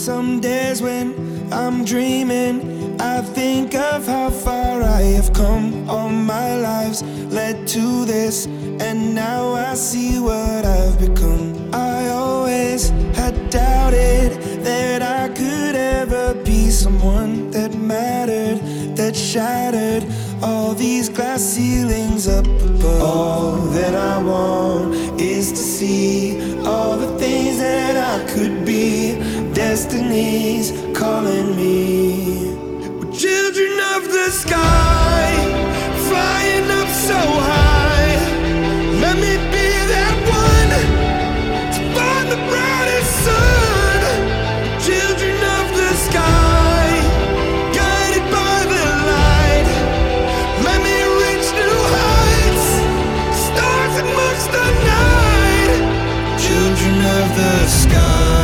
Some days when I'm dreaming, I think of how far I have come. All my lives led to this, and now I see what I've become. I always had doubted that I could ever be someone that mattered, that shattered all these glass ceilings up above. All that I want is to see all the things that I could be. Destiny's calling me. We're children of the sky, flying up so high. Let me be that one to find the brightest sun. Children of the sky, guided by the light. Let me reach new heights, stars amongst the night. Children of the sky.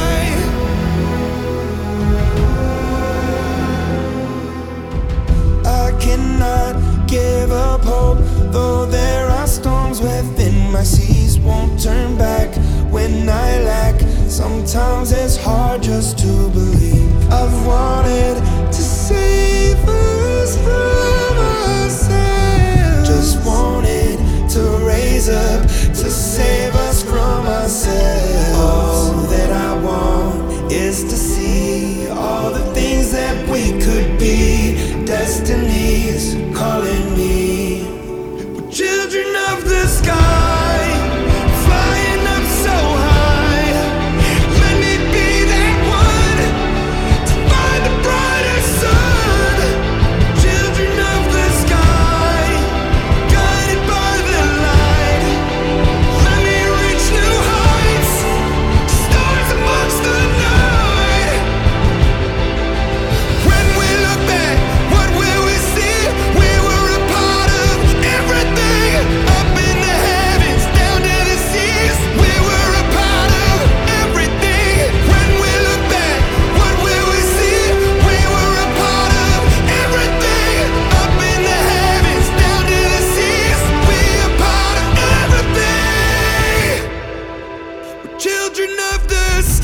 Cannot give up hope, though there are storms within. My seas won't turn back when I lack. Sometimes it's hard just to believe. I've wanted to save us from ourselves, just wanted to raise up to save us from ourselves. All that I want is to see all the things that we could be. Destiny's calling me. We're children of the sky, flying up so high. Let me be that one to find the brightest sun. Children of the sky, guided by the light. Let me reach new heights, stars amongst the night. When we look back, what will we see? We were a part of everything, up in the heavens, down to the seas. We were a part of everything. When we look back, what will we see? We were a part of everything, up in the heavens, down to the seas. We a part of everything. We're children of the